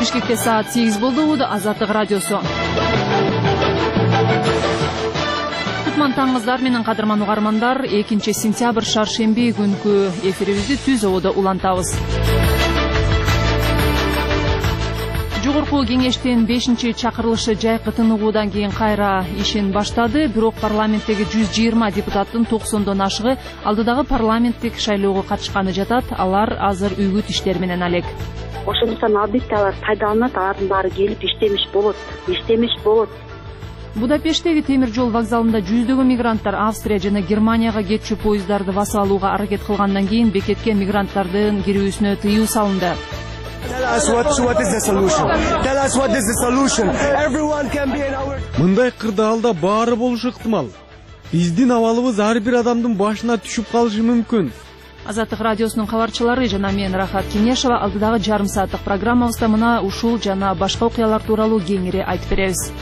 Бишкекте саат 8 болду. Азаттык радиосу. Кутман таңыңыздар менен кадырман угармандар. 2 сентябрь шаршемби күнкү эфирибизди түз ободо улантабыз. Жогорку кеңештин 5-чакырылышы жайкы тыныгуудан кийин кайра ишин баштады. Бирок парламенттеги 120 депутаттын 90дон ашыгы алдыдагы парламенттик шайлоого катышканы жатат. Алар азыр үйгүт иштер менен алек. Ошондуктан албетте алар пайдаланат, алардын баары келип иштемиш болот. Будапешттеги темир жол вокзалында жүздөгөн мигранттар Австрия жана Германияга кетчү поездарды басып алууга аракет кылгандан кийин бекетке мигранттардын кирүүсүнө тыюу салынды. Мындай кырдаалда баары болушу ыктымал. Биздин абалыбыз ар бир адамдын башына түшүп калышы мүмкүн. Азаттык радиосунун кабарчылары жана мен Рахат Кенешова алдыдагы жарым сааттык программабызда мына ушул жана башка окуялар тууралуу кеңири айтып беребиз.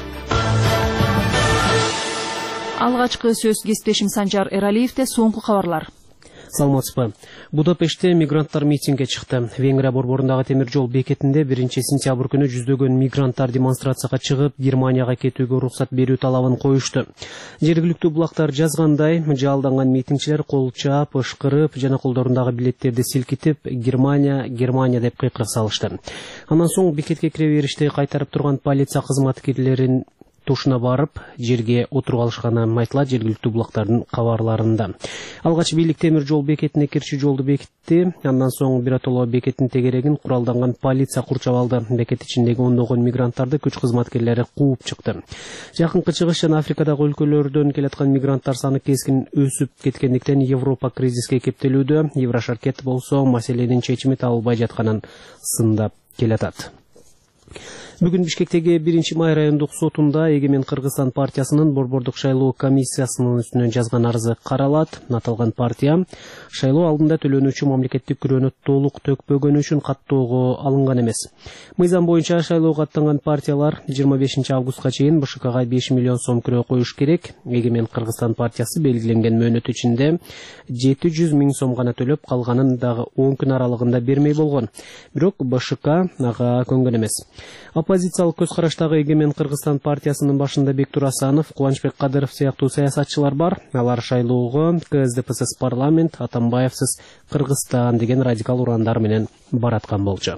Алгачкы сөз кесиптешим Санжар Эралиевде соңку кабарлар. Саламатсызбы. Будапештте мигранттар митингге чыкты. Венгрия борборундагы темир жол бекетинде 1-сентябрь күнү жүздөгөн мигранттар демонстрацияга чыгып, Германияга кетүүгө уруксат берүү талабын коюшту. Жергиликтүү булактар жазгандай, жалданган митингчилер кол чаап, ышкырып жана колдорундагы билеттерди силкитип, Германия деп кыйкырык салышты. Андан соң бекетке кире бериште кайтарып турган полиция кызматкерлерин тушуна барып, жерге отуруп алышканы айтылат жергиликтүү булактардын кабарларында. Алгач бийлик темир жол бекетине кирчү жолду бекитти, андан соң биротоло бекеттин тегерегин куралданган полиция курчап алды. Бекет ичиндеги ондогон мигранттарды күч кызматкерлери кууп чыкты. Жакынкы чыгыш жана Африкадагы өлкөлөрдөн келаткан мигранттар саны кескин өсүп кеткендиктен Европа кризиске кептелүүдө, Еврошаркет болсо маселенин чечими табылбай жатканын сындап келатат. Бүгүн Бишкектеги 1-май райондук сотунда Эгемен Кыргызстан партиясынын борбордук шайлоо комиссиясынын үстүнөн жазган арызы каралат. Аталган партия шайлоо алдында төлөнүүчү мамлекеттик күрөөнү толук төкпөгөнү үчүн каттоого алынган эмес. Мыйзам боюнча шайлоого аттанган партиялар 25 августка чейин БШКга 5 миллион сом күрөө коюш керек. Эгемен Кыргызстан партиясы белгиленген мөөнөт ичинде 700 миң сом гана төлөп, калганын дагы 10 күн аралыгында бермей болгон. Бирок БШК ага көнгөн эмес. Оппозициялык көз караштагы Эгемен Кыргызстан партиясынын башында Бектур Асанов, Кубанычбек Кадыров сыяктуу саясатчылар бар. Алар шайлоого КСДПсиз парламент, Атамбаевсиз Кыргызстан деген радикал урандар менен бараткан болчу.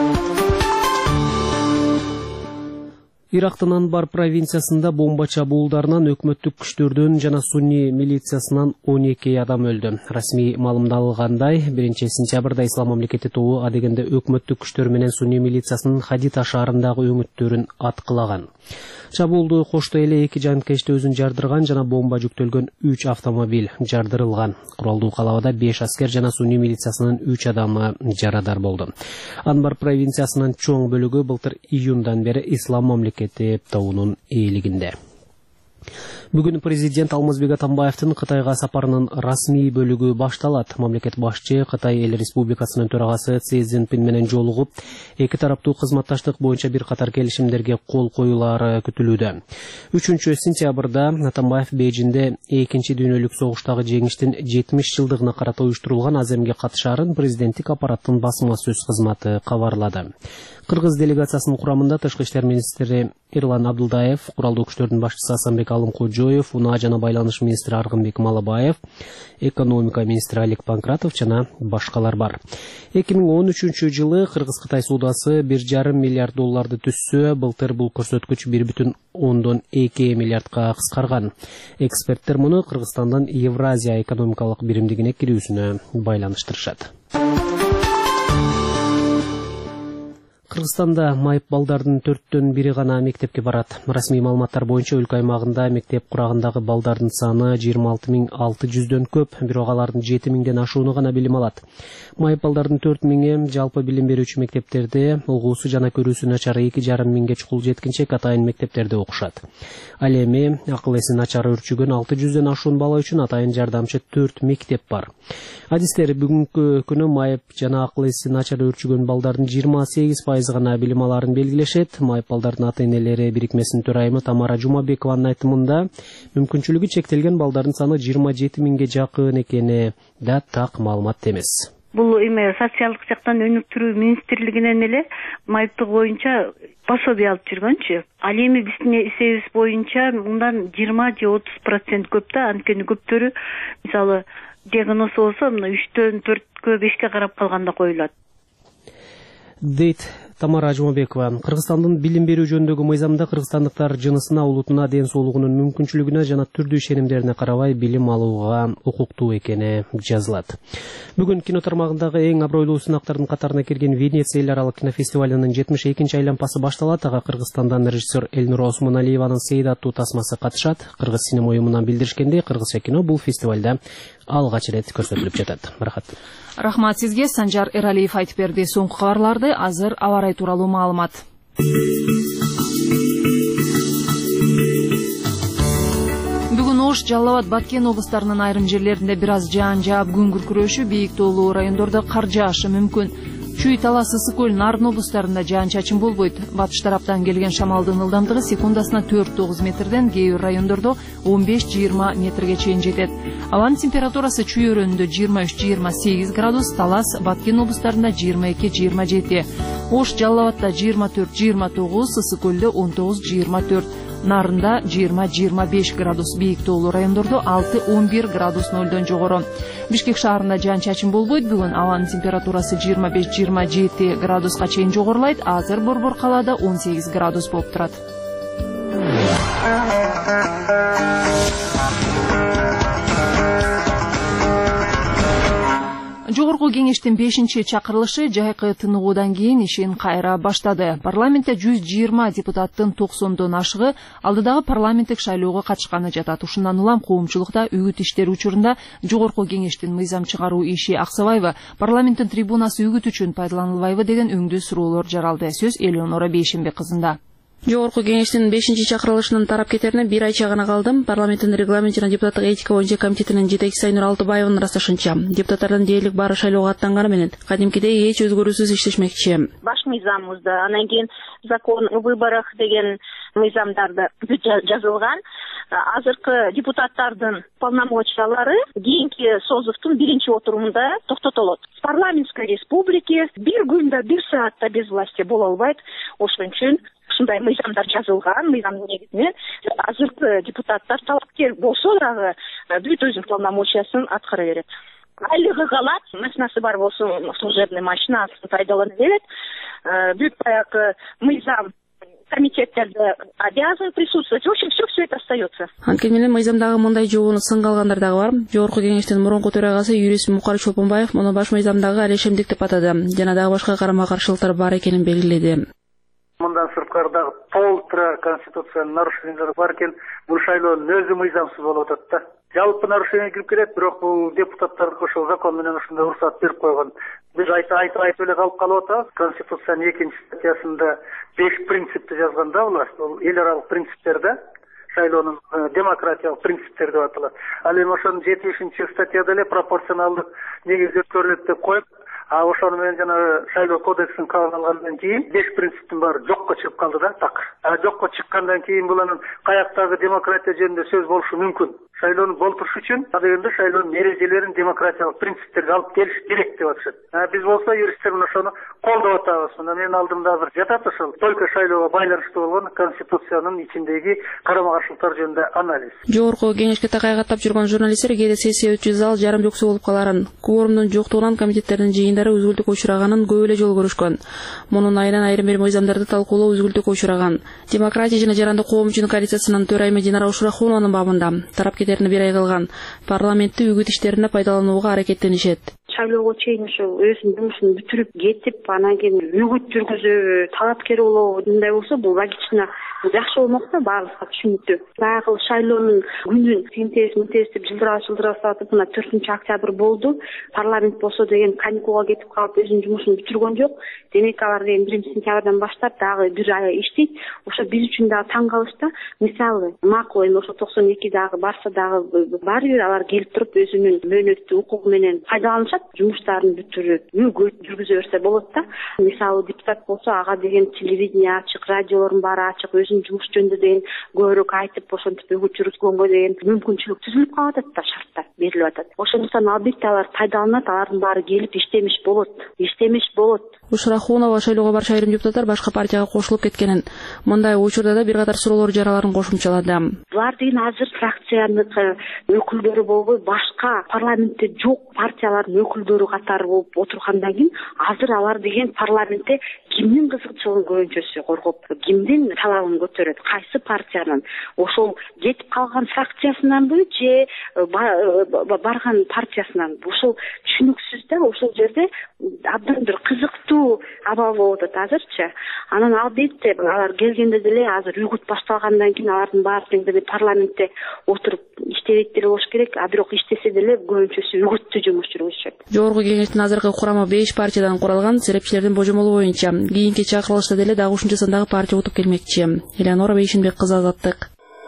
Ирактын Анбар провинциясында бомба чабуулдарынан өкмөттүк күчтөрдүн жана сунни милициясынан 12 адам өлдү. Расмий маалымдалгандай, 1-сентябрда Ислам мамлекети тобу адегенде өкмөттүк күчтөр менен сунни милициясынын Хадита шаарындагы өңүттөрүн аткылаган. Чабуулду коштой эле 2 жанкечти өзүн жардырган жана бомба жүктөлгөн 3 автомобиль жардырылган. Куралдуу калабада 5 аскер жана сунни милициясынын 3 адамы жарадар болду. Анбар провинциясынын чоң бөлүгү былтыр июндан бери Ислам мамлекети тобунун ээлигинде. Бүгүн президент Алмазбек Атамбаевдин Кытайга сапарынын расмий бөлүгү башталат. Мамлекет башчы Кытай эл республикасынын төрагасы Си Цзиньпин менен жолугуп, эки тараптуу кызматташтык боюнча бир катар келишимдерге кол коюлары күтүлүүдө. 3-сентябрда Атамбаев Бейжинде 2-дүйнөлүк согуштагы жеңиштин 70 жылдыгына карата уюштурулган аземге катышаарын президенттик аппараттын басма сөз кызматы кабарлады. Кыргыз делегациясынын курамында тышкы иштер министри Эрлан Абдулдаев, куралдуу күчтөрдүн башчысы Асанбек Алымкожоев, Унаа жана байланыш министри Аргынбек Малабаев, экономика министри Олег Панкратов жана башкалар бар. 2013 жылы Кыргыз-Кытай соодасы 1,5 миллиард долларды түзсө, былтыр бул көрсөткүч 1,2 миллиардка кыскарган. Эксперттер муну Кыргызстандын Евразия экономикалык биримдигине кирүүсүнө байланыштырышат. Кыргызстанда майып балдардын 4-төн 1 гана мектепке барат. Расмий маалыматтар боюнча өлкө аймагында мектеп курагындагы балдардын саны 26.600дөн көп, бирок алардын 7.000ден ашууну гана билим алат. Майып балдардын 4.000 жалпы билим берүүчү мектептерде, угуусу жана көрүүсү начар 2,5 миңге чукул жеткинчек атайын мектептерде окушат. Ал эми акыл эси начар өрчүгөн 600дөн ашуун бала үчүн атайын жардамчы 4 мектеп бар. Адистер бүгүнкү күнү майып жана акыл эси начар өрчүгөн балдардын 28% гана билим аларын белгилешет. Майып балдардын ата-энелери бирикмесинин төрайымы Тамара Жумабекованын айтымында, мүмкүнчүлүгү чектелген балдардын саны 27 миңге жакын экени да так маалымат эмес. Бул эме социалдык жактан өнүктүрүү министрлигинен эле майыптык боюнча пособие алып жүргөнчү. Ал эми биздин эсебибиз боюнча мындан 20 же 30% көп да. Анткени көптөрү мисалы диагноз болсо мына 3-төн 4-кө 5-ке карап калганда коюлат. Дейт Тамара Жумабекова. Кыргызстандын билим берүү жөнүндөгү мыйзамда кыргызстандыктар жынысына, улутуна, ден соолугунун мүмкүнчүлүгүнө жана түрдүү ишенимдерине карабай билим алууга укуктуу экени жазылат. Бүгүн кино тармагындагы эң абройлуу сынактардын катарына кирген Венеция эл аралык кинофестивалынын 72-нчи айланпасы башталат. Ага Кыргызстандан режиссер Элнура Осмоналиеванын Сейд аттуу тасмасы катышат. Кыргыз синема уюмунан билдиришкендей, кыргызча кино бул фестивалда алгач ирет көрсөтүлүп жатат. Рахмат сизге. Санжар Эралиев айтып берди. Соңку кабарларды азыр аба ырайы тууралуу маалымат. Бүгүн Ош, Жалал Абад, Баткен облустарынын айрым жерлеринде бир аз жаан жаап, күн күркүрөшү, бийик тоолуу райондордо кар жаашы мүмкүн. Чүй, Талас, Ысык көл, Нарын облустарында жаан-чачын болбойт. Батыш тараптан келген шамалдын ылдамдыгы секундасына 4-9 метрден, кээ бир райондордо 15-20 метрге чейин жетет. Абанын температурасы Чүй өрөөнүндө 23-28 градус, Талас, Баткен облустарында 22-27. Ош, Жалал Абадта 24-29, Ысык көлдө 19-24. Нарында 20-25 градус, бийик тоолуу райондордо 6-11 градус нөлдөн жогору. Бишкек шаарында жаан-чачын болбойт. Бүгүн абанын температурасы 25-27 градуска чейин жогорулайт. Азыр Борбор калаада 18 градус болуп турат. Жогорку кеңештин 5-чи чакырылышы жайкы тыныгуудан кийин ишин кайра баштады. Парламентте 120 депутаттын 90дон ашыгы алдыдагы парламенттик шайлоого катышканы жатат. Ушундан улам коомчулукта үгүт иштери учурунда жогорку кеңештин мыйзам чыгаруу иши аксабайбы, парламенттин трибунасы үгүт үчүн пайдаланылбайбы деген өңдүү суроолор жаралды. Сөз Элеонора Бейшенбек кызында. Жогорку кеңештин 5-чи чакырылышынын тарап кетерине бир айча гана калды. Парламенттин регламент жана депутаттык этика боюнча комитетинин жетекчиси Айнур Алтыбаеванын ырасташынча, депутаттардын дээрлик баары шайлоого аттанганы менен кадимкидей эч өзгөрүүсүз иштешмекчи. Баш мыйзамыбызда, анан кийин закон о выборах деген мыйзамдарда жазылган. Азыркы депутаттардын полномочиялары кийинки созувдун 1-чи отурумунда токтотулот. В парламентской республике бир күндө 1 саатта без власти боло албайт. Ошон үчүн ушундай мыйзамдар жазылган. Мыйзамдын негизинен азыркы депутаттар талапкер болсо дагы бүт өзүнүн полномочиясын аткара берет. Айлыгы калат, машинасы бар болсо служебный машинасын пайдалана берет. Бүт баягы мыйзам комитеттерде обязан присутствовать. В общем, все это остается. Анткени менен мыйзамдагы мындай жобону сынга алгандар дагы бар. Жогорку кеңештин мурунку төрагасы юрист Мукар Чолпонбаев муну баш мыйзамдагы алешемдик деп атады. Жана дагы башка карама-каршылыктар бар экенин белгиледи. Мындан сырткардагы полтора конституциянын нарушениялары бар экен. Бул шайлоонун өзү мыйзамсыз болуп атат да. Жалпы нарушение кирип келет, бирок бул депутаттарга ошол закон менен ушундай уруксат берип койгон. Биз айтып эле калып атабыз. Конституциянын 2-чи статьясында 5 принципти жазган да булар. Бул эл аралык принциптерде шайлоонун демократиялык принциптери деп аталат. Ал эми ошонун 70-чи статьяда эле пропорционалдык негизде өткөрүлөт деп коюп, ошону менен жана шайлоо кодексин кабыл алгандан кийин 5 принциптин баары жокко чыгып калды да, так. Жокко чыккандан кийин бул анын каяктагы демократия жөнүндө сөз болушу мүмкүн. Шайлоону болтуруш үчүн дегенде шайлоонун эрежелерин демократиялык принциптерге алып келиш керек деп атышат. Биз болсо юристтер менен ошону колдоп атабыз. Мына менин алдымда азыр жатат ошол только шайлоого байланыштуу болгон конституциянын ичиндеги карама-каршылыктар жөнүндө анализ. Жогорку кеңешке такайгаттап жүргөн журналисттер кээде сессия өтчү зал жарым жоксу болуп каларын, кворумдун жоктугунан комитеттердин жыйындары үзгүлтүккө учураганын көп эле жолу көрүшкөн. Мунун айынан айрым бир мыйзамдарды талкуулоо үзгүлтүккө учураган. Демократия жана жарандык коом үчүн коалициясынын төрайымы Динара Ушурахунованын бабында тарап кетерине бир ай калган. Парламентти үгүт иштерине пайдаланууга аракеттенишет. Шайлоого чейин ошол өзүнүн жумушун бүтүрүп кетип, анан кийин үгүт жүргүзүп, талапкер болобу мындай болсо бул логично жакшы болмок да, баарыбызга түшүнүктүү. Баягы шайлоонун күнүн синтез деп жылдырап атып, мына 4-октябрь болду. Парламент болсо деген каникулга кетип калып, өзүнүн жумушун бүтүргөн жок. Демек алар деген 1-сентябрдан баштап дагы бир ай иштейт. Ошо биз үчүн дагы таң калыш да. Мисалы, макул эми ошо 92 дагы барса дагы баары бир алар келип туруп өзүнүн мөөнөттүү укугу менен пайдаланышат. атат, жумуштарын бүтүрүп өгөт жүргүзө берсе болот да. Мисалы депутат болсо ага деген телевидение ачык, радиолордун баары ачык, өзүнүн жумуш жөнүндө деген көбүрөөк айтып ошентип өгөт жүргүзгөнгө деген мүмкүнчүлүк түзүлүп калып атат да, шарттар берилип атат. Ошондуктан албетте алар пайдаланат, алардын баары келип иштемеш болот. Ушрахунова шайлоого барчу айрым депутаттар башка партияга кошулуп кеткенин, мындай учурда да бир катар суроолор жараларын кошумчалады. Булар деген азыр фракциянын өкүлдөрү болбой, башка парламентте жок партиялардын өкүлдөрү катары болуп отургандан кийин азыр алар деген парламентте кимдин кызыкчылыгын көбүнчөсү коргоп, кимдин талабын көтөрөт, кайсы партиянын, ошол кетип калган фракциясынанбы же барган партиясынан, ошол түшүнүксүз да. Ошол жерде абдан бир кызыктуу аба болуп атат азырчы. Анан албетте алар келгенде деле азыр үгүт башталгандан кийин алардын баары тең деле парламентте отуруп иштебейт деле болуш керек, а бирок иштесе деле көбүнчөсү үгүттүү жумуш жүргүзүшөт. Жогорку кеңештин азыркы курамы 5 партиядан куралган. Серепчилердин божомолу боюнча кийинки чакырылышта деле дагы ушунча сандагы партия утуп келмекчи. Элеонора Бейшинбек кызы, Азаттык.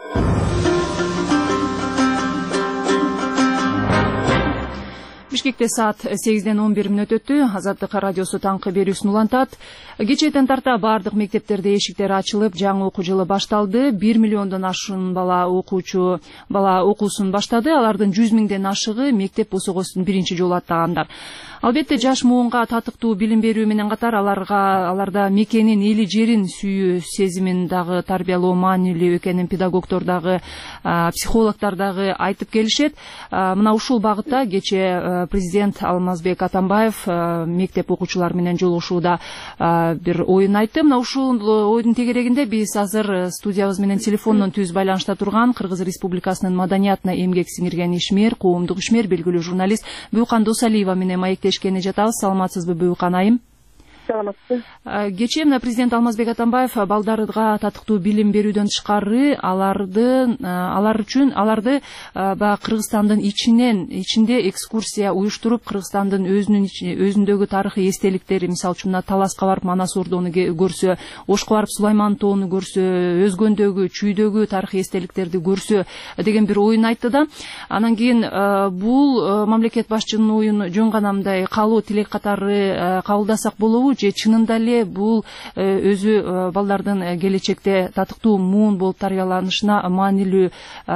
Бишкекте саат 8:11 өттү. Азаттык радиосу таңкы берүүсүн улантат. Кечээден тарта бардык мектептерде эшиктер ачылып, жаңы окуу жылы башталды. 1 миллиондон ашуун бала окуусун баштады. Алардын 100 миңден ашыгы мектеп босогосун биринчи жолу аттагандар. Албетте жаш муунга татыктуу билим берүү менен катар аларда мекенин, эли жерин сүйүү сезимин дагы тарбиялоо маанилүү экенин педагогдор дагы, психологдор дагы айтып келишет. Мына ушул багытта кечээ президент Алмазбек Атамбаев мектеп окуучулары менен жолугушууда бир оюн айтты. Мына ушул оюдун тегерегинде биз азыр студиябыз менен телефондон түз байланышта турган Кыргыз Республикасынын маданиятына эмгек сиңирген ишмер, коомдук ишмер, белгилүү журналист Буюкан Досалиева менен маектешкени жатабыз. Саламатсызбы, Буюкан айым? Саламатсыз. Кечээ мына президент Алмазбек Атамбаев балдарга татыктуу билим берүүдөн тышкары аларды Кыргызстандын ичинде экскурсия уюштуруп, Кыргызстандын өзүндөгү тарыхый эстеликтери, мисалы үчүн Таласка барып Манас Ордону көрсө, Ошко барып Сулайман тоону көрсө, Өзгөндөгү, Чүйдөгү тарыхый эстеликтерди көрсө деген бир оюн айтты да. Анан кийин бул мамлекет башчынын оюн жөн гана мындай калуу тилек катары кабылдасак болобу, же чынында эле бул өзү балдардын келечекте татыктуу муун болуп тарбияланышына маанилүү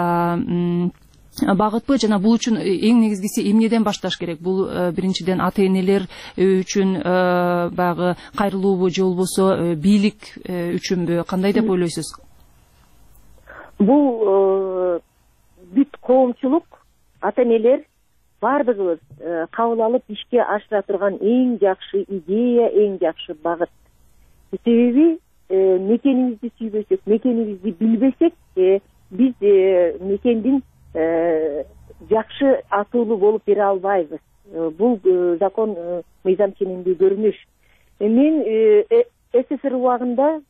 багытпы? Жана бул үчүн эң негизгиси эмнеден башташ керек? Бул биринчиден ата-энелер үчүн баягы кайрылуубу же болбосо бийлик үчүнбү? Кандай деп ойлойсуз? Бул бүт коомчулук, ата-энелер бардыгыбыз кабыл алып ишке ашыра турган эң жакшы идея, эң жакшы багыт. Себеби мекенибизди сүйбөсөк, мекенибизди билбесек, биз мекендин жакшы атуулу болуп бере албайбыз. Бул закон мыйзам ченемдүү көрүнүш. Мен СССР убагында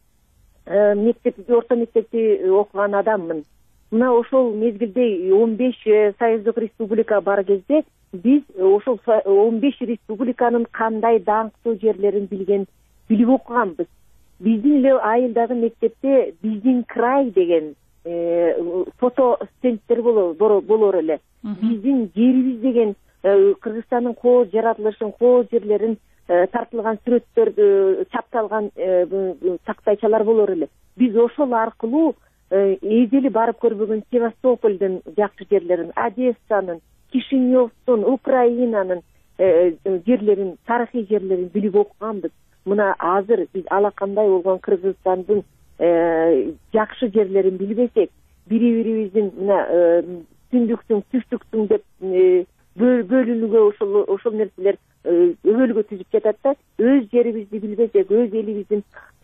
орто мектепти окуган адаммын. Мына ошол мезгилде 15 союздук республика бар кезде биз ошол 15 республиканын кандай даңктуу жерлерин билип окуганбыз. Биздин эле айылдагы мектепте биздин край деген фото стендтер болор эле. Биздин жерибиз деген Кыргызстандын кооз жаратылышын, кооз жерлерин тартылган сүрөттөрдү чапталган тактайчалар болор эле. Биз ошол аркылуу эзели барып көрбөгөн Севастополдун жакшы жерлерин, Одессанын, Кишиневдун, Украинанын жерлерин, тарыхый жерлерин билип окуганбыз. Мына азыр биз алакандай болгон Кыргызстандын жакшы жерлерин билбесек, бири-бирибиздин мына түндүктүн, түштүктүн деп бөлүнүүгө ошол нерселер өбөлгө түзүп жатат да. Өз жерибизди билбесек, өз элибиздин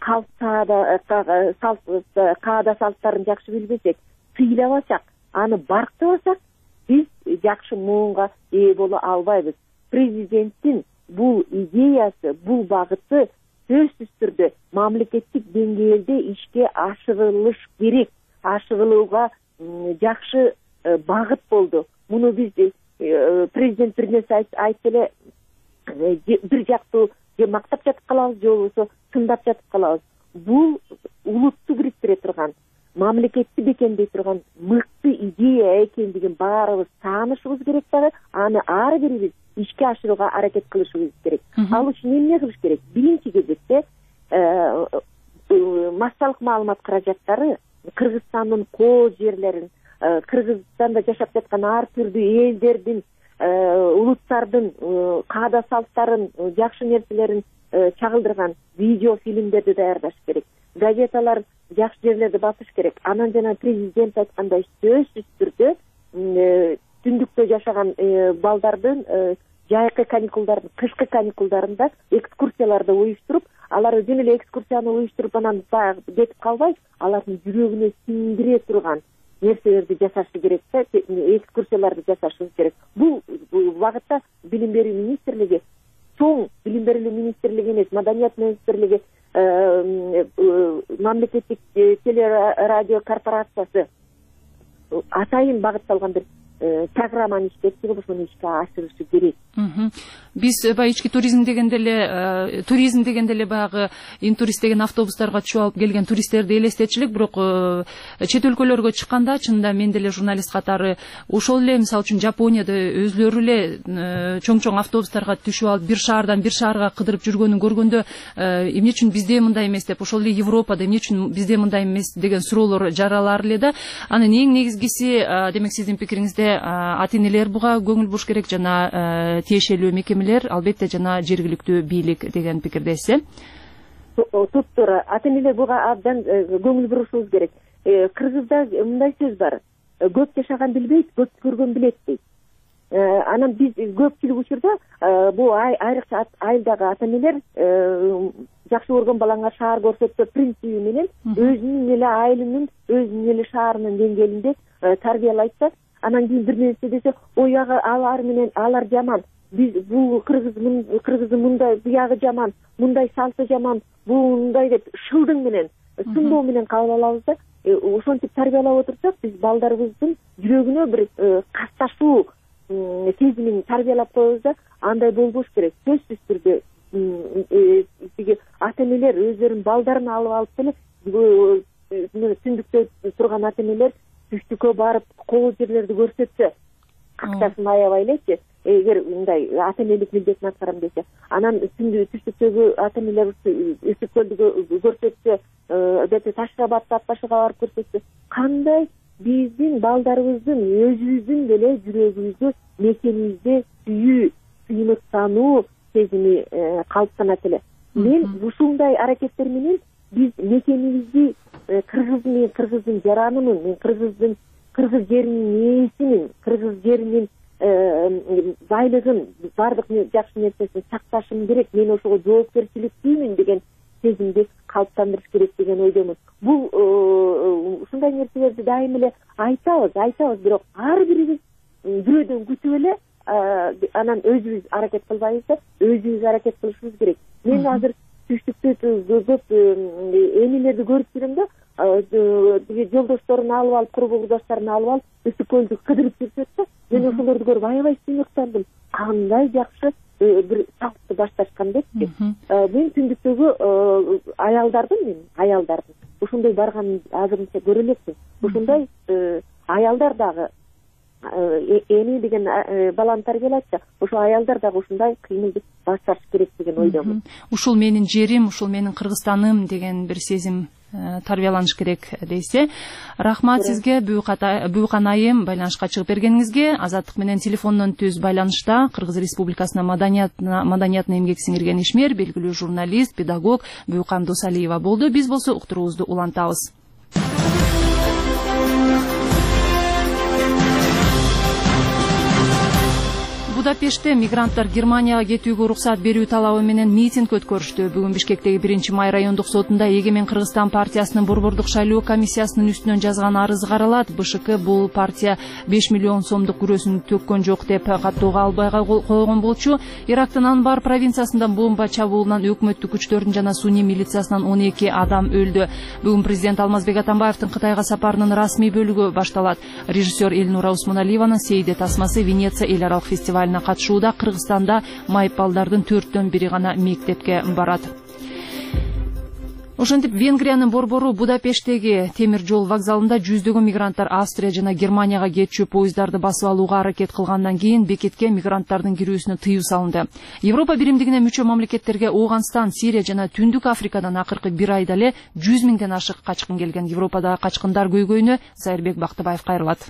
каада салттарын жакшы билбесек, сыйлабасак, аны барктабасак, биз жакшы муунга ээ боло албайбыз. Президенттин бул идеясы, бул багыты сөзсүз түрдө мамлекеттик деңгээлде ишке ашырылыш керек. Ашырылууга жакшы багыт болду. Муну биз президент бир нерсе айтса эле бир жактуу же мактап жатып калабыз, же болбосо тындап жатып калабыз. Бул улутту бириктире турган, мамлекетти бекемдей турган мыкты идея экендигин баарыбыз таанышыбыз керек дагы. Аны ар бирибиз ишке ашырууга аракет кылышыбыз керек. Ал үчүн эмне кылыш керек? Биринчи кезекте массалык маалымат каражаттары Кыргызстандын коо жерлерин, Кыргызстанда жашап жаткан ар түрдүү элдердин, улуттардын каада салттарын, жакшы нерселерин чагылдырган видео фильмдерди даярдаш керек. Газеталар жакшы жерлерди басыш керек. Анан жана президент айткандай сөзсүз түрдө түндүктө жашаган балдардын жайкы каникулдарын, кышкы каникулдарында экскурсияларды уюштуруп, алар жөн эле экскурсияны уюштуруп анан кетип калбай, алардын жүрөгүнө сиңдире турган нерселерди жасашы керек да, экскурсияларды жасашыбыз керек. Бул багытта билим берүү министрлиги, чоң билим берүү министрлиги эмес, маданият министрлиги, мамлекеттик телерадио корпорациясы атайын багытталган бир программаны иштеп чыгып ошону ишке ашырышы керек. Биз ички туризм дегенде эле баягы интурист деген автобустарга түшүп алып келген туристтерди элестетчилик, бирок чет өлкөлөргө чыкканда чынында мен деле журналист катары ошол эле мисалы үчүн Жапонияда өзлөрү эле чоң автобустарга түшүп алып бир шаардан бир шаарга кыдырып жүргөнүн көргөндө эмне үчүн бизде мындай эмес деп, ошол эле Европада эмне үчүн бизде мындай эмес деген суроолор жаралар эле да. Анын эң негизгиси, демек сиздин пикириңизде ата энелер буга көңүл буруш керек, жана тиешелүү мекемелер, албетте жана жергиликтүү бийлик деген пикирдесиз. Туптуура, ата энелер буга абдан көңүл бурушубуз керек. Кыргызда мындай сөз бар: көп жашаган билбейт, көп көргөн билет дейт. Анан биз көпчүлүк учурда бул айрыкча айылдагы ата энелер жакшы көргөн балаңа шаар көрсөтпө принциби менен өзүнүн эле айылынын, өзүнүн эле шаарынын деңгээлинде тарбиялайт да, анан кийин бир нерсе десе, ой алар менен алар жаман, биз бул кыргыздын мындай, буягы жаман, мындай салты жаман, бул мындай деп шылдың менен, сындоо менен кабыл алабыз да. Ошентип тарбиялап отурсак, биз балдарыбыздын жүрөгүнө бир касташуу сезимин тарбиялап коебуз да, андай болбош керек. Сөзсүз түрдө ата энелер өздөрүнүн балдарын алып деле, түндүктө турган ата энелер түштүккө барып коо жерлерди көрсөтсө, акчасын аябай элечи, эгер мындай ата энелик милдетин аткарам десе, анан түштүктөгү ата энелер Ысык көлдү көрсөтсө, Таш Шабатты ат башыга барып көрсөтсө, кандай биздин балдарыбыздын өзүбүздүн деле жүрөгүбүздө, мекенибизде сүйүнүктануу сезими калыптанат эле. Мен ушундай аракеттер менен биз мекенибизди, кыргыздын жаранынын, кыргыз жеринин ээсинин, кыргыз жеринин байлыгын, бардык жакшы нерсесин сакташым керек, мен ошого жоопкерчиликтүүмүн деген сезимди калыптандырыш керек деген ойдомун. Бул ушундай нерселерди дайым эле айтабыз, бирок ар бирибиз бирөөдөн күтүп эле анан өзүбүз аракет кылбайбыз да, өзүбүз аракет кылышыбыз керек. Мен азыр түштүктө көп энелерди көрүп жүрөм да, жолдошторун алып алып, курбугдаштарын алып алып, Ысык көлдү кыдырып жүрүшөт да. Мен ошолорду көрүп аябай сүйүнүктандым. Кандай жакшы бир салтты башташкан депчи. Мен түндүктөгү аялдардын ошондой барганын азырынча көрө элекмин. Ошондой аялдар дагы эми деген баланы тарбиялайт, ошо аялдар дагы ушундай кыймылды башташ керек деген ойдомун. Ушул менин жерим, ушул менин Кыргызстаным деген бир сезим тарбияланыш керек дейсе. Рахмат сизге, Буюкан айым, байланышка чыгып бергениңизге. Азаттык менен телефондон түз байланышта Кыргыз Республикасынын маданиятына эмгек сиңирген ишмер, белгилүү журналист, педагог Буюкан Досалиева болду. Биз болсо уктуруубузду улантабыз. Будапештте мигранттар Германияга кетүүгө уруксат берүү талабы менен митинг өткөрүштү. Бүгүн Бишкектеги 1-май райондук сотунда Эгемен Кыргызстан партиясынын борбордук шайлоо комиссиясынын үстүнөн жазган арыз каралат. БШК бул партия 5 миллион сомдук күрөсүн төккөн жок деп каттоого албай койгон болчу. Ирактын Анбар провинциясында бомба чабуулунан өкмөттүк күчтөрдүн жана суний милициясынан 12 адам өлдү. Бүгүн президент Алмазбек Атамбаевдин Кытайга сапарынын расмий бөлүгү башталат. Режиссер Элнура Усмоналиеванын Сейде тасмасы Венеция эл аралык фестивалына катышууда. Кыргызстанда майыпалдардын 4-төн бири гана мектепке барат. Ошентип Венгриянын борбору Будапешттеги темир жол вокзалында жүздөгөн мигранттар Австрия жана Германияга кетчү поездарды басып алууга аракет кылгандан кийин бекетке мигранттардын кирүүсүнө тыюу салынды. Европа биримдигине мүчө мамлекеттерге Ооганстан, Сирия жана Түндүк Африкадан акыркы бир айда эле 100 миңден ашык качкын келген. Европадагы качкындар көйгөйүнө Сайырбек Бактыбаев кайрылат.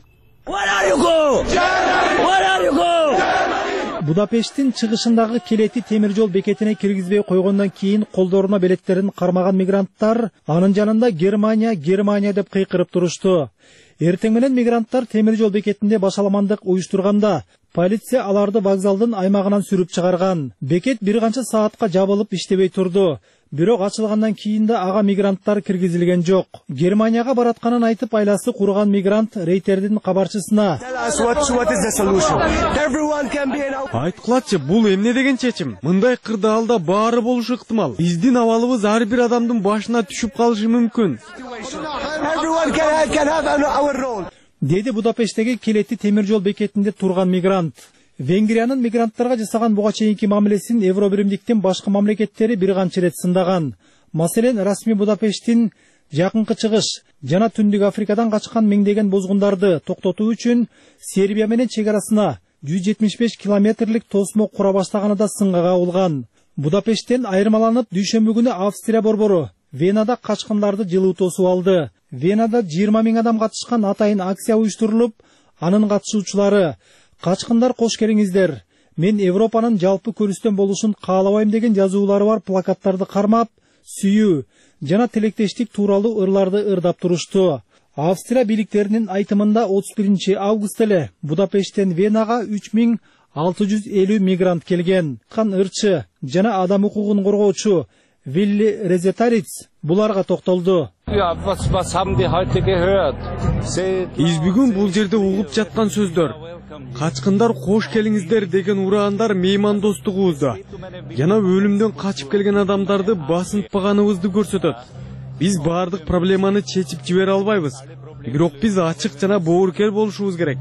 Будапешттин чыгышындагы Келети темир жол бекетине киргизбей койгондон кийин колдоруна билеттерин кармаган мигранттар анын жанында Германия деп кыйкырып турушту. Эртең менен мигранттар темир жол бекетинде башаламандык уюштурганда полиция аларды вокзалдын аймагынан сүрүп чыгарган. Бекет бир канча саатка жабылып иштебей турду. Бирок ачылгандан кийин да ага мигранттар киргизилген жок. Германияга баратканын айтып айласы курган мигрант Рейтердин кабарчысына айткылачы, бул эмне деген чечим? Мындай кырдаалда баары болушу ыктымал. Биздин абалыбыз ар бир адамдын башына түшүп калышы мүмкүн. Деди Будапешттеги Келети темир жол бекетинде турган мигрант. Венгриянын мигранттарга жасаган буга чейинки мамилесин Евробиримдиктин башка мамлекеттери бир канча рет сындаган. Маселен, расмий Будапешттин жакынкы чыгыш жана Түндүк Африкадан качкан миңдеген бозгундарды токтотуу үчүн Сербия менен чек арасына 175 километрлик тосмо кура баштаганы да сынга кабылган. Будапешттен айырмаланып дүйшөмбү күнү Австрия борбору Венада качкындарды жылуу тосуп алды. Венада 20 миң адам катышкан атайын акция уюштурулуп, анын катышуучулары "Качкындар кош келиңиздер, мен Европанын жалпы көрүстөн болушун каалабайм" деген жазуулары бар плакаттарды кармап, сүйүү жана тилектештик тууралуу ырларды ырдап турушту. Австрия бийликтеринин айтымында 31 август эле Будапешттен Венага 3650 мигрант келген. Кан ырчы жана адам укугун коргоочу Вилли Резетариц буларга токтолду. Биз бүгүн бул жерде угуп жаткан сөздөр "Качкындар кош келиңиздер" деген ураандар меймандостугубузду жана өлүмдөн качып келген адамдарды басынтпаганыбызды көрсөтөт. Биз баардык проблеманы чечип жибере албайбыз. Бирок биз ачык жана боорукер болушубуз керек.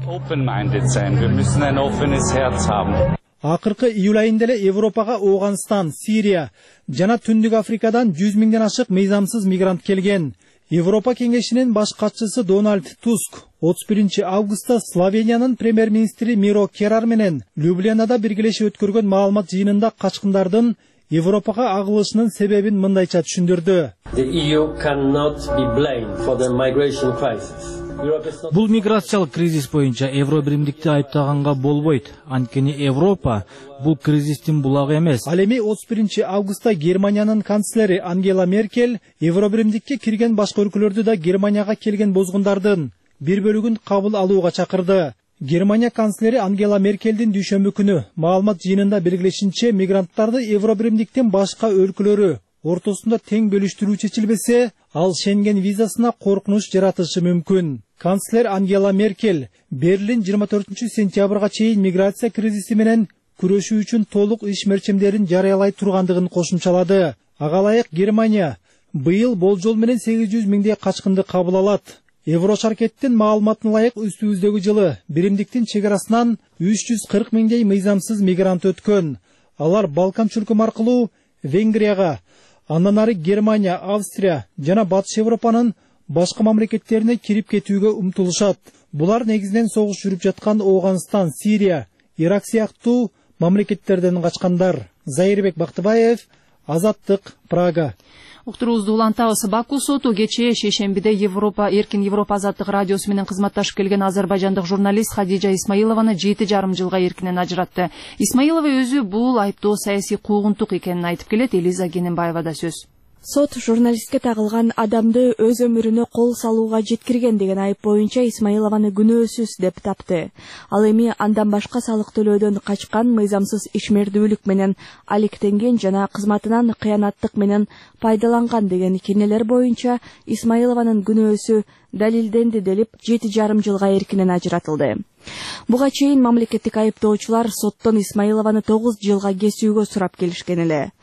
Акыркы июль айында эле Европага Ооганстан, Сирия жана Түндүк Африкадан 100 миңден ашык мыйзамсыз мигрант келген. Европа кеңешинин баш катчысы Дональд Туск 31 августта Словениянын премьер-министри Миро Керар менен Любленада биргелешип өткөргөн маалымат жыйынында качкындардын Европага агылышынын себебин мындайча түшүндүрдү. Бул миграциялык кризис боюнча Евробиримдикти айыптаганга болбойт. Анткени Европа бул кризистин булагы эмес. Ал эми 31 августта Германиянын канцлери Ангела Меркель Евробиримдикке кирген башка өлкөлөрдү да Германияга келген бозгундардын бир бөлүгүн кабыл алууга чакырды. Германия канцлери Ангела Меркелдин дүйшөмбү күнү маалымат жыйынында белгилешинче, мигранттарды Евробиримдиктин башка өлкөлөрү ортосунда тең бөлүштүрүү чечилбесе, ал Шенген визасына коркунуч жаратышы мүмкүн. Канцлер Ангела Меркель Берлин 24 сентябрга чейин миграция кризиси менен күрөшүү үчүн толук иш мерчемдерин жарыялай тургандыгын кошумчалады. Ага ылайык Германия быйыл болжол менен 800 миңдей качкынды кабыл алат. Еврошаркеттин маалыматына ылайык үстүбүздөгү жылы биримдиктин чек арасынан 340 миңдей мыйзамсыз мигрант өткөн. Алар Балкан чөлкөм аркылуу Венгрияга, андан ары Германия, Австрия жана Батыш Европанын башка мамлекеттерине кирип кетүүгө умтулушат. Булар негизинен согуш жүрүп жаткан Ооганстан, Сирия, Ирак сыяктуу мамлекеттерден качкандар. Зайырбек Бактыбаев, Азаттык, Прага. Уктуруубузду улантабыз. Баку соту кечээ шейшембиде Эркин Европа азаттык радиосу менен кызматташып келген азербайжандык журналист Хадижа Исмаилованы 7,5 жылга эркинен ажыратты. Исмаилова өзү бул айыптоо саясий куугунтук экенин айтып келет. Элиза Кененбаева да сөз. Сот журналистке тагылган адамды өз өмүрүнө кол салууга жеткирген деген айып боюнча Исмаилованы күнөөсүз деп тапты. Ал эми андан башка салык төлөөдөн качкан, мыйзамсыз ишмердүүлүк менен алектенген жана кызматынан кыянаттык менен пайдаланган деген кирнелер боюнча Исмаилованын күнөөсү далилденди делип 7,5 жылга эркинен ажыратылды. Буга чейин мамлекеттик айыптоочулар соттон Исмаилованы 9 жылга кесүүгө сурап келишкен эле.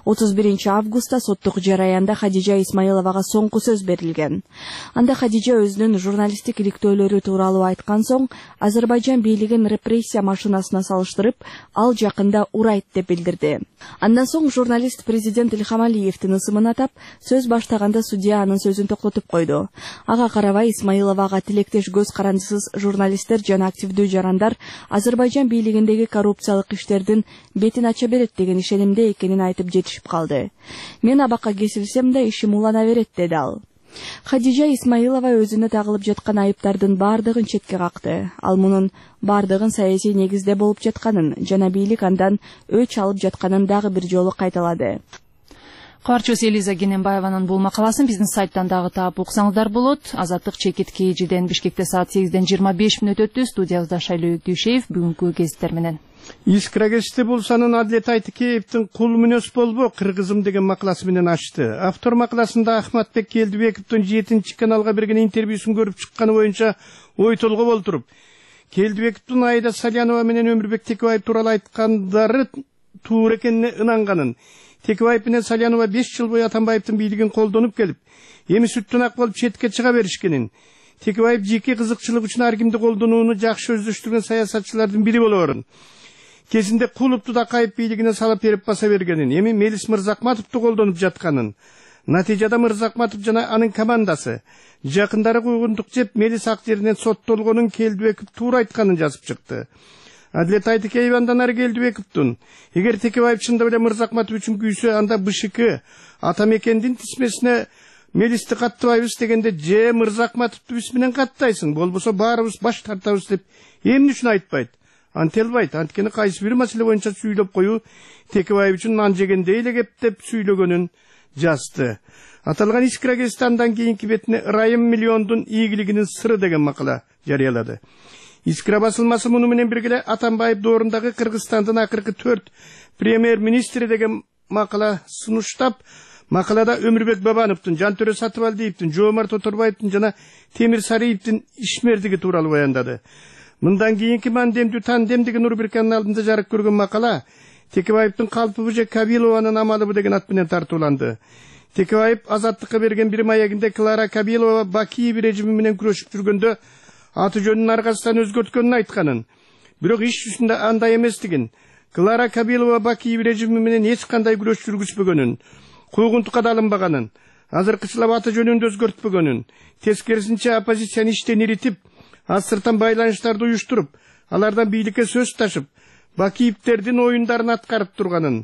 31 августта соттук жараянда Хадижа Исмаиловага соңку сөз берилген. Анда Хадижа өзүнүн журналисттик иликтөөлөрү тууралуу айткан соң, Азербайжан бийлигин репрессия машинасына салыштырып, ал жакында урайт деп билдирди. Андан соң журналист президент Ильхам Алиевдин ысымын атап, сөз баштаганда судья анын сөзүн токтотуп койду. Ага карабай Исмаиловага тилектеш көз карандысыз журналисттер жана активдүү жарандар Азербайжан бийлигиндеги коррупциялык иштердин бетин ача берет деген ишенимде экенин айтып жетишип калды. Мен абакка кесилсем да ишим улана берет, деди ал. Хадижа Исмаилова өзүнө тагылып жаткан айыптардын бардыгын четке какты. Ал мунун бардыгын саясий негизде болуп жатканын жана бийлик андан өч алып жатканын дагы бир жолу кайталады. Кабарчыбыз Элиза Гененбаеванын бул макаласын биздин сайттан дагы таап уксаңыздар болот. Азаттык чекит KG'ден Бишкекте саат 8ден 25 мүнөт өттү. Студиябызда Шайлоо Дүйшеев бүгүнкү гезиттер менен. Искра кечти болсанын Адлет Айтыкеевдин Кул мүнөс болбо кыргызым деген макаласы менен ачты. Автор макаласында Ахматбек Келдибековдун 7-каналга берген интервьюсун көрүп чыкканы боюнча ой толгоп олтуруп, Келдибековдун Айда Салянова менен Өмүрбек Текебаев тууралуу айткандары туура экенине ынанганын, Текебаев менен Салянова 5 жыл бою Атамбаевдин бийлигин колдонуп келип, эми сүттөн ак болуп четке чыга беришкенин, Текебаев жеке кызыкчылык үчүн ар кимди колдонууну жакшы өздөштүргөн саясатчылардын бири болоорун, кезинде Кулупту да кайып бийлигине салып берип баса бергенин, эми Мелис Мырзакматовду колдонуп жатканын, натыйжада Мырзакматов жана анын командасы жакындары куйгундук жеп Мелис ак жеринен соттолгонун Келдибеков туура айтканын жазып чыкты. Адлет Айтыкеев андан ары Келдибековдун, эгер Текебаев чындап эле Мырзакматов үчүн күйсө, анда БШК Атамекендин тизмесине Мелисти каттыбайбыз дегенде, же Мырзакматовду биз менен каттайсың, болбосо баарыбыз баш тартабыз деп эмне үчүн айтпайт? Антелбайт, анткени кайсы бир маселе боюнча сүйлөп кою Текебаев үчүн нан жегендей эле кеп деп сүйлөгөнүн жазды. Аталган Искра гезити андан кийинки бетине Ырайым миллиондун ийгилигинин сыры деген макала жарыялады. Искра басылмасы муну менен бирге Атамбаев доорундагы Кыргызстандын акыркы 4 премьер-министри деген макала сунуштап, макалада Өмүрбек Бабановдун, Жантөрө Сатыбалдиевдин, Жоомарт Оторбаевдин жана Темир Сариевдин ишмердиги тууралуу баяндады. Мындан кийинки мандемдүү тандем деген Нурбир каналында жарык көргөн макала Текебаевдин калпыбы же Кабилованын амалыбы деген ат менен тартууланды. Текебаев Азаттыкка берген бир маегинде Клара Кабилова Бакиев режими менен күрөшүп жүргөндө аты жөнүн аркасынан өзгөрткөнүн айтканын, бирок иш жүзүндө андай эместигин, Клара Кабилова Бакиев режими менен эч кандай күрөш жүргүзбөгөнүн, куугунтукка да алынбаганын, азыркычылап аты жөнүн өзгөртпөгөнүн, тескерисинче оппозицияны иштен иритип, астыртан байланыштарды уюштуруп, алардан бийликке сөз ташып, Бакиевдердин оюндарын аткарып турганын,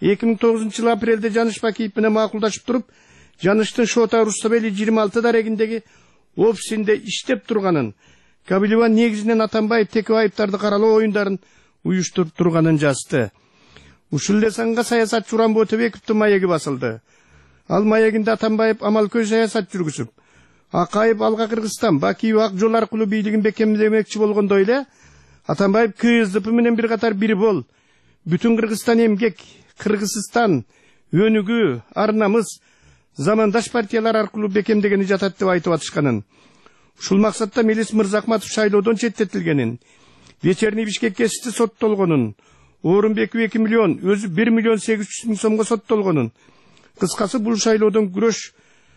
2009 апрелде Жаныш Бакиев менен макулдашып туруп, Жаныштын Шота Руставели 26 дарегиндеги офисинде иштеп турганын, Кабилова негизинен Атамбаев Текебаевдарды каралоо оюндарын уюштуруп турганын жазды. Ушул эле санга саясатчы Журанбо Өтөбековдун маеги басылды. Ал маегинде Атамбаев амалкөй саясат жүргүзүп, Акаев Алга Кыргызстан, Бакиев Ак жол аркылуу бийлигин бекемдемекчи болгондой эле, Атамбаев КСДП менен бир катар бир бол, бүтүн Кыргызстан эмгек, Кыргызстан, Өнүгүү, Ар намыс, замандаш партиялар аркылуу бекемдегени жатат деп айтып атышканын. Ушул максатта Мелис Мырзакматов шайлоодон четтетилгенин, Вечерний Бишкек гезити соттолгонун, Орунбеков 2 миллион, өзү 1 миллион 800 миң сомго соттолгонун. Кыскасы бул шайлоодон күрөш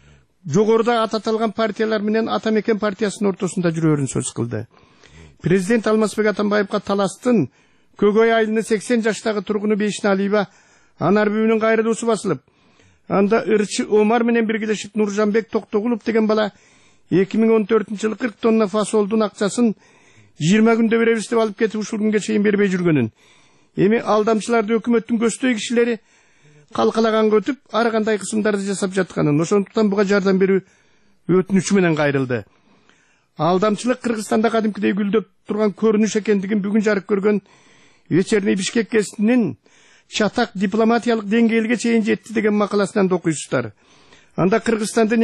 жогоруда ататалган партиялар менен Атамекен партиясынын ортосунда жүрөөрүн сөз кылды. Президент Алмазбек Атамбаевга таластын Көгөй айылынын 80 жаштагы тургуну Бейшин Алиева анар бүүнүн кайрылуусу басылып, анда ырчы Омар менен биргелешип Нуржанбек Токтогулов деген бала 2014-жылы 40 тонна фасолдун акчасын 20 күндө беребиз деп алып кетип ушул күнгө чейин бербей жүргөнүн. Эми алдамчыларды өкмөттүн көздөй кишилери калкалаганга өтүп, ар кандай кысымдарды жасап жатканын, ошондуктан буга жардам берүү өтүнүчү менен кайрылды. Алдамчылык Кыргызстанда кадимкидей гүлдөп турган көрүнүш экендигин бүгүн жарык көргөн Вечерний Бишкек гезитинин чатак дипломатиялык деңгээлге чейин жетти деген макаласынан окуйсуздар. Анда Кыргызстандын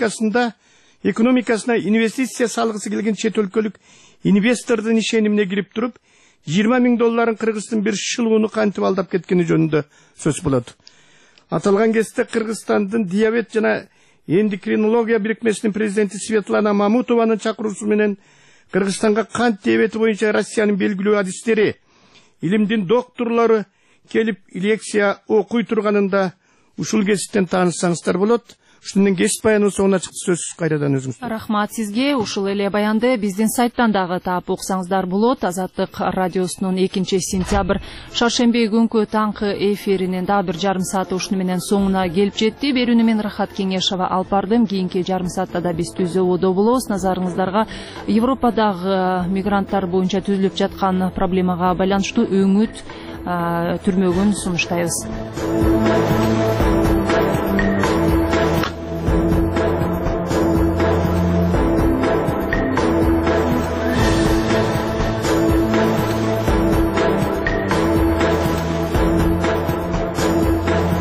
экономикасына инвестиция салгысы келген чет өлкөлүк инвестордун ишенимине кирип туруп, 20 миң долларын Кыргыздын бир шылууну кантип алдап кеткени жөнүндө сөз болот. Аталган кезде Кыргызстандын диабет жана эндокринология бирикмесинин президенти Светлана Мамутованын чакыруусу менен Кыргызстанга кант диабети боюнча Россиянын белгилүү адистери, илимдин докторлору келип лекция окуй турганында ушул кесиптен тааныссаңыздар болот. Ушунун кесип баянын соңуна чыкты. Сөз кайрадан өзүңүз. Рахмат сизге. Ушул эле баянды биздин сайттан дагы таап окусаңыздар болот. Азаттык радиосунун 2-сентябрь шаршемби күнкү таңкы эфиринин дагы бир жарым сааты ушуну менен соңуна келип жетти. Берүүнү мен Рахат Кеңешова алып бардым. Кийинки жарым саатта да биз түзүүдө болобуз. Назарыңыздарга Европадагы мигранттар боюнча түзүлүп жаткан проблемага байланыштуу өңүт түрмөгүн сунуштайбыз.